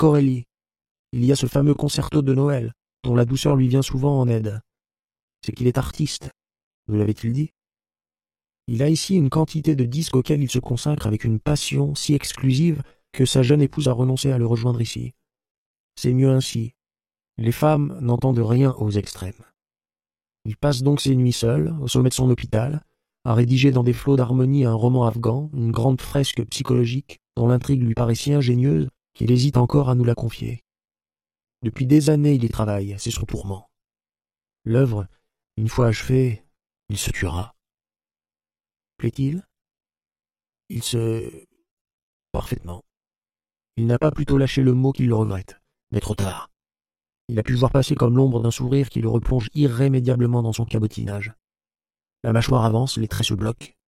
Corelli. Il y a ce fameux concerto de Noël, dont la douceur lui vient souvent en aide. C'est qu'il est artiste. Vous l'avait-il dit? Il a ici une quantité de disques auxquels il se consacre avec une passion si exclusive que sa jeune épouse a renoncé à le rejoindre ici. C'est mieux ainsi. Les femmes n'entendent rien aux extrêmes. Il passe donc ses nuits seul, au sommet de son hôpital, à rédiger dans des flots d'harmonie un roman afghan, une grande fresque psychologique dont l'intrigue lui paraît si ingénieuse qu'il hésite encore à nous la confier. Depuis des années il y travaille, c'est son tourment. L'œuvre, une fois achevée, il se tuera. Plaît-il? Il se... Parfaitement. Il n'a pas plutôt lâché le mot qu'il le regrette, mais trop tard. Il a pu voir passer comme l'ombre d'un sourire qui le replonge irrémédiablement dans son cabotinage. La mâchoire avance, les traits se bloquent,